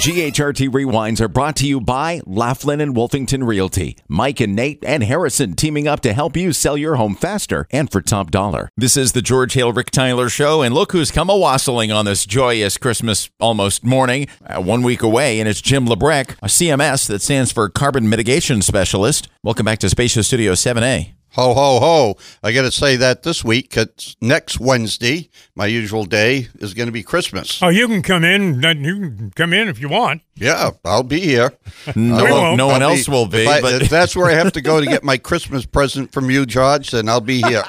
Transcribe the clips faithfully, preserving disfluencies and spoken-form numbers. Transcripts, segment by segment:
G H R T Rewinds are brought to you by Laughlin and Wolfington Realty. Mike and Nate and Harrison teaming up to help you sell your home faster and for top dollar. This is the George Hale Rick Tyler Show, and look who's come a-wassailing on this joyous Christmas almost morning, uh, one week away, and it's Jim Lebrecht, a C M S that stands for Carbon Mitigation Specialist. Welcome back to Spacious Studio seven A. Ho, ho, ho. I got to say that this week, it's next Wednesday, my usual day, is going to be Christmas. Oh, you can come in. You can come in if you want. Yeah, I'll be here. No, We won't. no one I'll else will be. If, I, but if that's where I have to go to get my Christmas present from you, George, then I'll be here.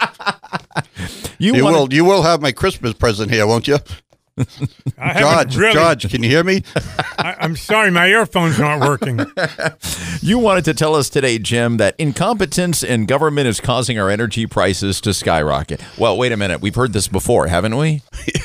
you You wanna- will You will have my Christmas present here, won't you? I haven't George, really, George, can you hear me? I, I'm sorry, my earphones aren't working. You wanted to tell us today, Jim, that incompetence in government is causing our energy prices to skyrocket. Well, wait a minute. We've heard this before, haven't we?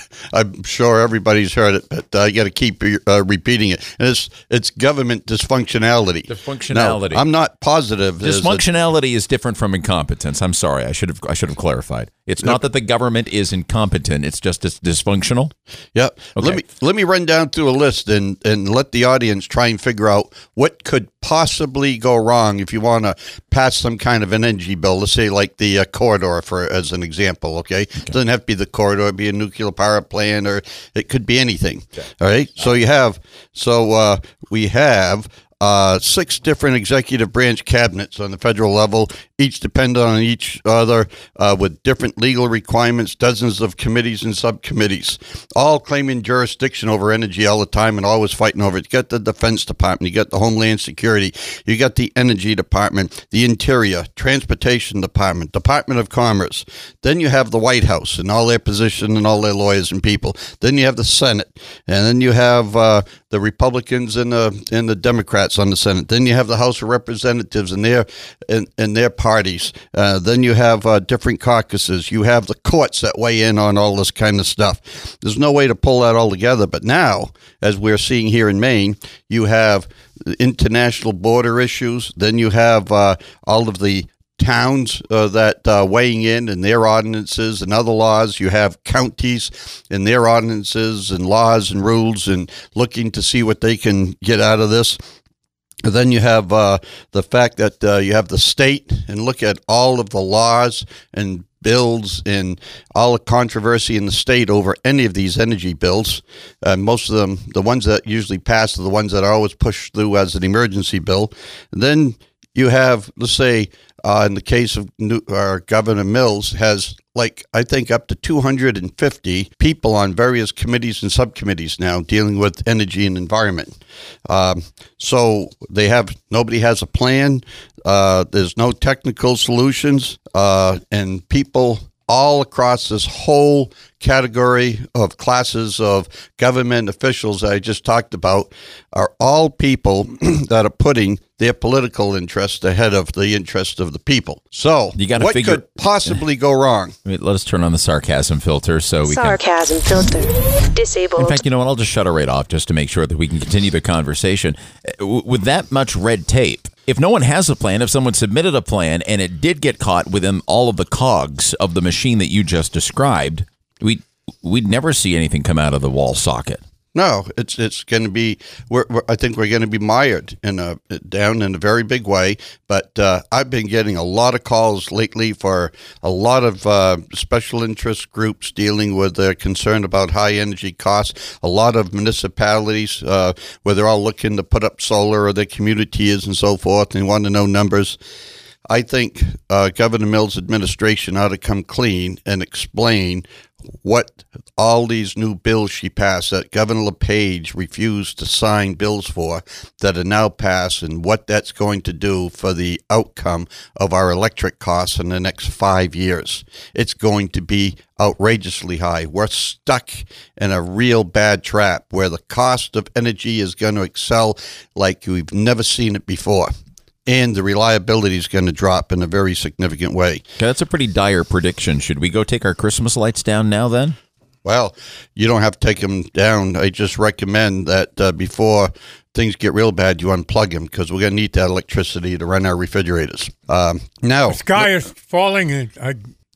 I'm sure everybody's heard it, but I got to keep uh, repeating it. And it's it's government dysfunctionality. Dysfunctionality. Now, I'm not positive. there's a- Dysfunctionality is different from incompetence. I'm sorry. I should have I should have clarified. It's not that the government is incompetent. It's just it's dysfunctional. Yeah. Okay. Let me let me run down through a list and, and let the audience try and figure out what could possibly go wrong if you want to pass some kind of an energy bill. Let's say like the uh, corridor, for as an example. Okay? It doesn't have to be the corridor. It'd be a nuclear power plant, or it could be anything. Okay. All right. So you have so uh, we have. Uh, six different executive branch cabinets on the federal level, each dependent on each other uh, with different legal requirements, dozens of committees and subcommittees, all claiming jurisdiction over energy all the time and always fighting over it. You got the Defense Department, you got the Homeland Security, you got the Energy Department, the Interior, Transportation Department, Department of Commerce. Then you have the White House and all their position and all their lawyers and people. Then you have the Senate, and then you have uh, the Republicans and the and the Democrats on the Senate. Then you have the House of Representatives and their and, and their parties. Uh, then you have uh, different caucuses. You have the courts that weigh in on all this kind of stuff. There's no way to pull that all together. But now, as we're seeing here in Maine, you have international border issues. Then you have uh, all of the towns uh, that uh, weighing in and their ordinances and other laws. You have counties and their ordinances and laws and rules and looking to see what they can get out of this. And then you have uh, the fact that uh, you have the state, and look at all of the laws and bills and all the controversy in the state over any of these energy bills. Uh, most of them, the ones that usually pass, are the ones that are always pushed through as an emergency bill. And then you have, let's say, uh, in the case of New, uh, Governor Mills, has like, I think, up to two hundred fifty people on various committees and subcommittees now dealing with energy and environment. Um, so they have, nobody has a plan. Uh, there's no technical solutions, uh, and people all across this whole category of classes of government officials that I just talked about are all people that are putting their political interest ahead of the interest of the people. So You gotta what figure- could possibly go wrong? Wait, let us turn on the sarcasm filter so we can. Sarcasm filter disabled. In fact, you know what? I'll just shut it right off just to make sure that we can continue the conversation. W- With that much red tape, if no one has a plan, if someone submitted a plan and it did get caught within all of the cogs of the machine that you just described, we we'd never see anything come out of the wall socket. No, it's it's going to be. We're, we're, I think we're going to be mired in a down in a very big way. But uh, I've been getting a lot of calls lately for a lot of uh, special interest groups dealing with their concern about high energy costs. A lot of municipalities uh, where they're all looking to put up solar, or their community is, and so forth, and want to know numbers. I think uh, Governor Mills' administration ought to come clean and explain what all these new bills she passed that Governor LePage refused to sign bills for that are now passed, and what that's going to do for the outcome of our electric costs in the next five years. It's going to be outrageously high. We're stuck in a real bad trap where the cost of energy is going to excel like we've never seen it before. And the reliability is going to drop in a very significant way. Okay, that's a pretty dire prediction. Should we go take our Christmas lights down now then? Well, you don't have to take them down. I just recommend that uh, before things get real bad, you unplug them, because we're going to need that electricity to run our refrigerators. Um, now, The sky is falling. And I,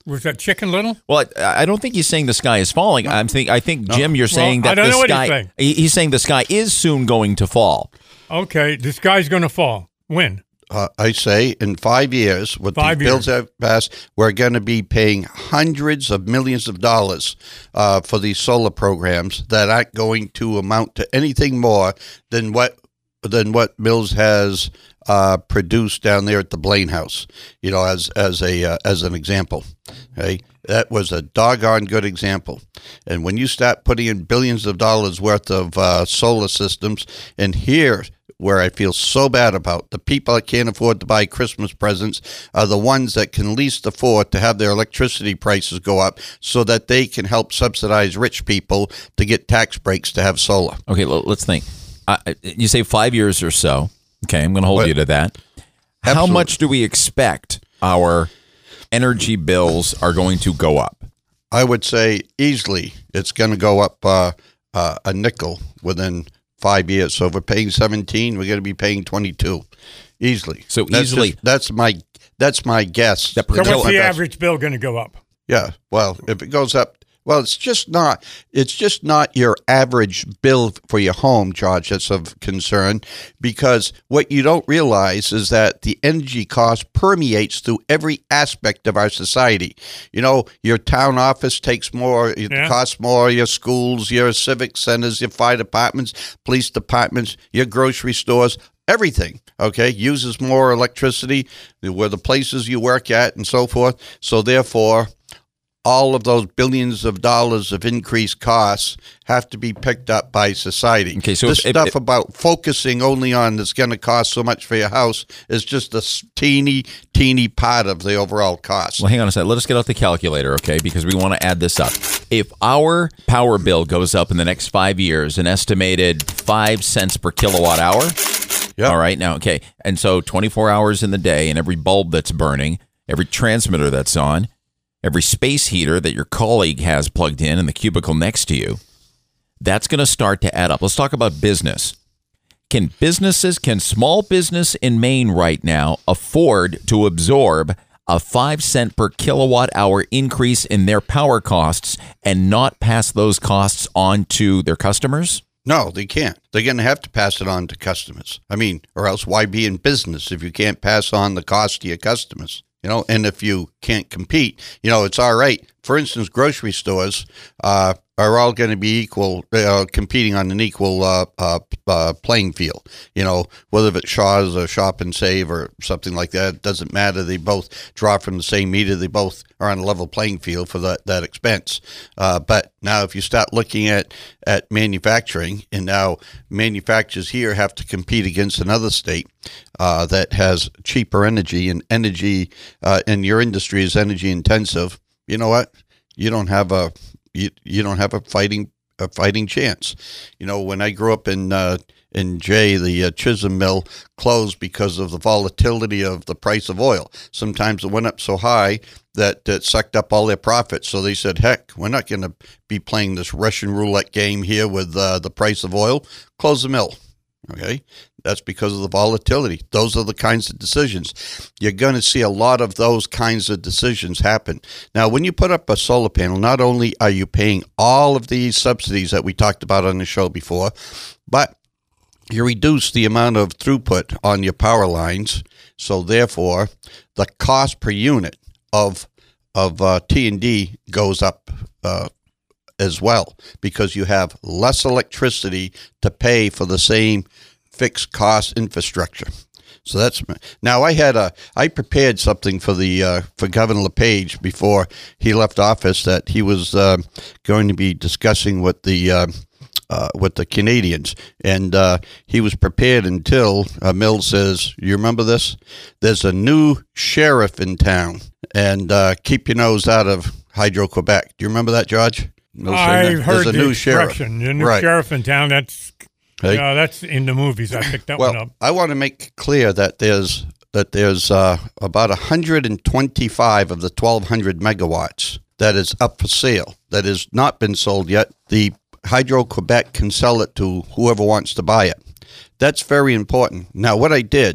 Was that Chicken Little? Well, I, I don't think he's saying the sky is falling. I'm think I think Jim, you're saying Well, I that don't the know what he's sky. saying. he- he's saying the sky is soon going to fall. Okay, the sky's going to fall. When? Uh, I say in five years, with Five the bills years. have passed, we're going to be paying hundreds of millions of dollars uh, for these solar programs that aren't going to amount to anything more than what than what Mills has uh, produced down there at the Blaine House. You know, as as a uh, as an example. Okay, that was a doggone good example. And when you start putting in billions of dollars worth of uh, solar systems, and here, where I feel so bad about, the people that can't afford to buy Christmas presents are the ones that can least afford to have their electricity prices go up so that they can help subsidize rich people to get tax breaks to have solar. Okay, l- let's think. Uh, you say five years or so. Okay, I'm going to hold What? you to that. How Absolutely. much do we expect our energy bills are going to go up? I would say easily it's going to go up uh, uh, a nickel within five years. So if we're paying seventeen, we're going to be paying twenty-two easily. So that's easily- just- that's my that's my guess. That- So Until what's the That's- average bill going to go up? Yeah. Well, if it goes up, well, it's just not. It's just not your average bill for your home, George. That's of concern, because what you don't realize is that the energy cost permeates through every aspect of our society. You know, your town office takes more, it Yeah. costs more. Your schools, your civic centers, your fire departments, police departments, your grocery stores. Everything, okay, uses more electricity, where the places you work at and so forth. So therefore, all of those billions of dollars of increased costs have to be picked up by society. Okay, so this if- if- stuff if- about focusing only on it's going to cost so much for your house is just a s- teeny, teeny part of the overall cost. Well, hang on a second. Let us get out the calculator, okay? Because we want to add this up. If our power bill goes up in the next five years, an estimated five cents per kilowatt hour. Yep. All right. Now, okay. And so twenty-four hours in the day, and every bulb that's burning, every transmitter that's on, every space heater that your colleague has plugged in in the cubicle next to you, that's going to start to add up. Let's talk about business. Can businesses, can small business in Maine right now afford to absorb a five cent per kilowatt hour increase in their power costs and not pass those costs on to their customers? No, they can't. They're going to have to pass it on to customers. I mean, or else why be in business if you can't pass on the cost to your customers? You know, and if you can't compete, you know, it's all right. For instance, grocery stores uh, are all going to be equal, uh, competing on an equal uh, uh, uh, playing field. You know, whether it's Shaw's or Shop and Save or something like that, it doesn't matter. They both draw from the same meter. They both are on a level playing field for that, that expense. Uh, but now if you start looking at, at manufacturing, and now manufacturers here have to compete against another state uh, that has cheaper energy, and energy uh, and your industry is energy intensive, you know what? You don't have a you, you don't have a fighting a fighting chance. You know, when I grew up in uh, in Jay, the uh, Chisholm mill closed because of the volatility of the price of oil. Sometimes it went up so high that it sucked up all their profits. So they said, heck, we're not going to be playing this Russian roulette game here with uh, the price of oil. Close the mill. Okay, that's because of the volatility. Those are the kinds of decisions. You're going to see a lot of those kinds of decisions happen. Now, when you put up a solar panel, not only are you paying all of these subsidies that we talked about on the show before, but you reduce the amount of throughput on your power lines. So therefore, the cost per unit of of uh, T and D goes up uh, as well, because you have less electricity to pay for the same fixed cost infrastructure. So that's now I had a I prepared something for the uh, for Governor LePage before he left office that he was uh, going to be discussing with the uh, uh, with the Canadians, and uh, he was prepared until uh, Mills says, "You remember this? There's a new sheriff in town, and uh, keep your nose out of Hydro-Quebec." Do you remember that, George? Mills saying I've that? heard There's a the new sheriff. expression. The new Right. sheriff in town. That's Hey. yeah, that's in the movies. I picked that Well, one up. I want to make clear that there's that there's uh, about one hundred twenty-five of the twelve hundred megawatts that is up for sale, that has not been sold yet. The Hydro-Quebec can sell it to whoever wants to buy it. That's very important. Now, what I did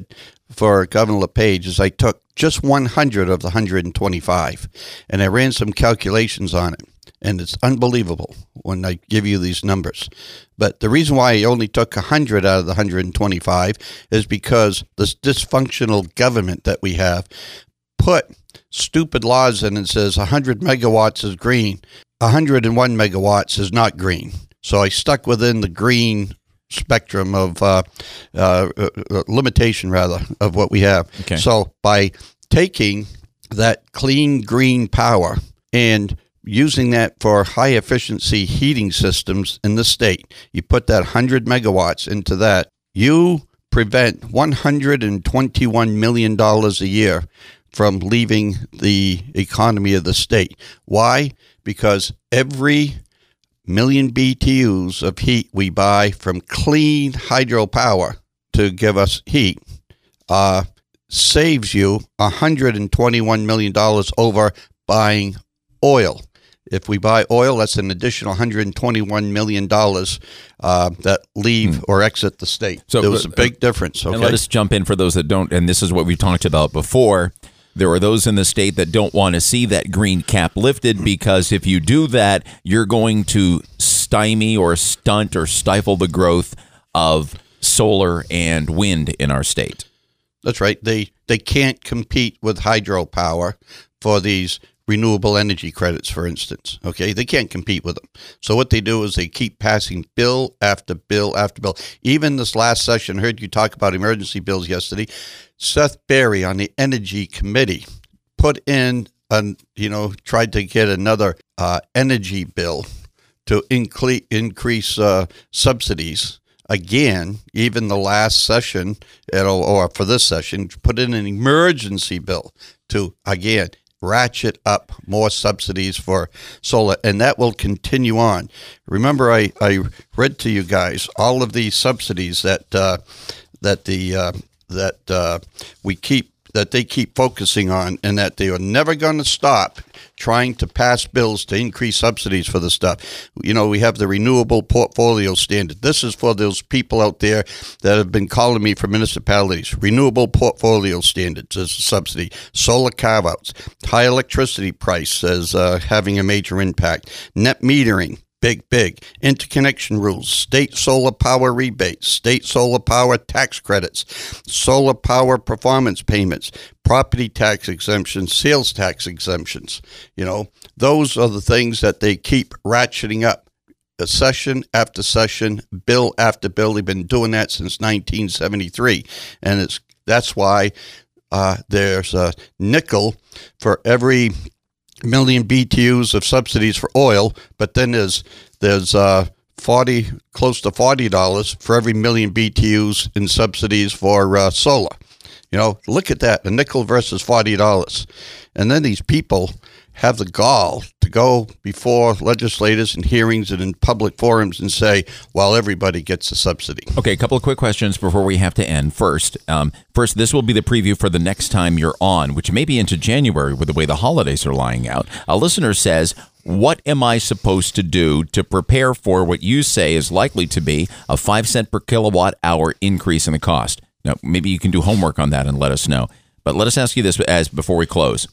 for Governor LePage is I took just one hundred of the one hundred twenty-five, and I ran some calculations on it. And it's unbelievable when I give you these numbers. But the reason why I only took one hundred out of the one hundred twenty-five is because this dysfunctional government that we have put stupid laws in and says one hundred megawatts is green, one hundred one megawatts is not green. So I stuck within the green spectrum of uh, uh, uh, limitation, rather, of what we have. Okay. So by taking that clean green power and using that for high efficiency heating systems in the state, you put that one hundred megawatts into that, you prevent one hundred twenty-one million dollars a year from leaving the economy of the state. Why? Because every million B T Us of heat we buy from clean hydropower to give us heat uh, saves you one hundred twenty-one million dollars over buying oil. If we buy oil, that's an additional one hundred twenty-one million dollars uh, that leave hmm. or exit the state. So there was a big uh, difference. Okay? And let us jump in for those that don't, and this is what we've talked about before. There are those in the state that don't want to see that green cap lifted because if you do that, you're going to stymie or stunt or stifle the growth of solar and wind in our state. That's right. They they can't compete with hydropower for these renewable energy credits, for instance. Okay, they can't compete with them. So what they do is they keep passing bill after bill after bill. Even this last session, I heard you talk about emergency bills yesterday. Seth Berry on the Energy Committee put in, an, you know, tried to get another uh, energy bill to incre- increase uh, subsidies. Again, even the last session, or for this session, put in an emergency bill to, again, ratchet up more subsidies for solar, and that will continue on. Remember, I, I read to you guys all of these subsidies that uh, that the uh, that uh, we keep that they keep focusing on, and that they are never going to stop trying to pass bills to increase subsidies for the stuff. You know, we have the renewable portfolio standard. This is for those people out there that have been calling me from municipalities. Renewable portfolio standards as a subsidy. Solar carve-outs. High electricity price as uh, having a major impact. Net metering. Big, big. Interconnection rules, state solar power rebates, state solar power tax credits, solar power performance payments, property tax exemptions, sales tax exemptions. You know, those are the things that they keep ratcheting up. Session after session, bill after bill. They've been doing that since nineteen seventy-three. And it's that's why uh, there's a nickel for every million B T Us of subsidies for oil, but then there's there's uh, forty close to forty dollars for every million B T Us in subsidies for uh, solar. You know, look at that, a nickel versus forty dollars, and then these people have the gall to go before legislators and hearings and in public forums and say, well, everybody gets a subsidy. Okay, a couple of quick questions before we have to end. First, um, first, this will be the preview for the next time you're on, which may be into January with the way the holidays are lying out. A listener says, what am I supposed to do to prepare for what you say is likely to be a five cent per kilowatt hour increase in the cost? Now, maybe you can do homework on that and let us know. But let us ask you this as before we close.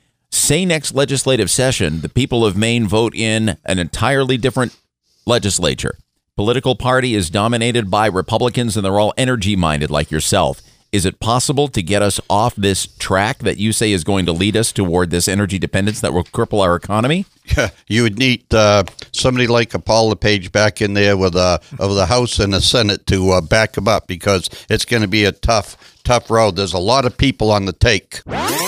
Say next legislative session, the people of Maine vote in an entirely different legislature. Political party is dominated by Republicans, and they're all energy-minded like yourself. Is it possible to get us off this track that you say is going to lead us toward this energy dependence that will cripple our economy? Yeah, you would need uh, somebody like a Paul LePage back in there with a of the House and the Senate to uh, back him up, because it's going to be a tough, tough road. There's a lot of people on the take.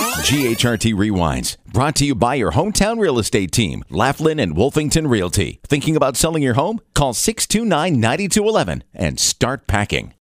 G H R T Rewinds, brought to you by your hometown real estate team, Laughlin and Wolfington Realty. Thinking about selling your home? Call six two nine, nine two one one and start packing.